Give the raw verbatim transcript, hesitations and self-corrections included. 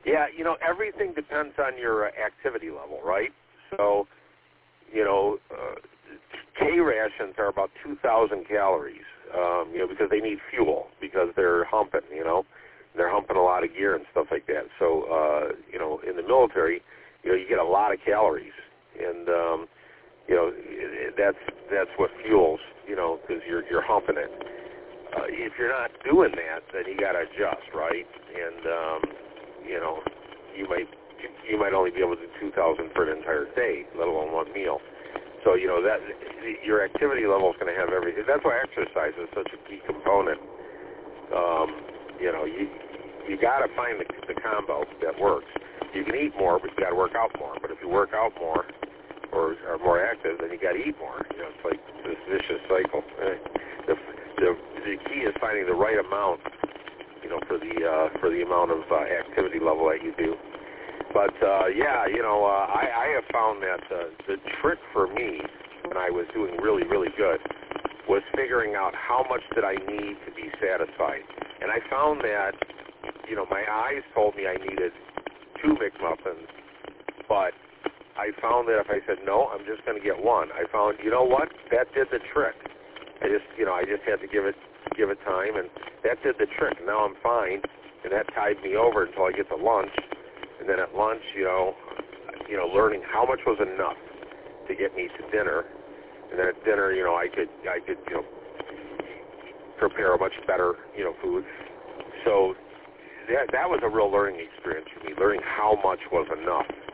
Yeah, you know, everything depends on your uh, activity level, right? So, you know, uh, K rations are about two thousand calories, um, you know, because they need fuel, because they're humping, you know. They're humping a lot of gear and stuff like that. So, uh, you know, in the military, you know, you get a lot of calories. And, um, you know, that's that's what fuels, you know, because you're, you're humping it. Uh, if you're not doing that, then you got to adjust, right? And, um, you know, you might you might only be able to do two thousand for an entire day, let alone one meal. So, you know, that your activity level is going to have everything. That's why exercise is such a key component. Um, you know, you you got to find the, the combo that works. You can eat more, but you got to work out more. But if you work out more or are more active, then you got to eat more. You know, it's like this vicious cycle. The, the the key is finding the right amount, you know, for the uh, for the amount of uh, activity level that you do. But uh, yeah, you know, uh, I, I have found that uh, the trick for me when I was doing really, really good was figuring out how much did I need to be satisfied. And I found that, you know, my eyes told me I needed two McMuffins, but I found that if I said, no, I'm just going to get one, I found, you know what, that did the trick. I just, you know, I just had to give it give it time, and that did the trick. Now I'm fine, and that tied me over until I get to lunch. And then at lunch, you know, you know, learning how much was enough to get me to dinner. And then at dinner, you know, I could, I could, you know, prepare a much better, you know, food. So that that was a real learning experience for me, learning how much was enough.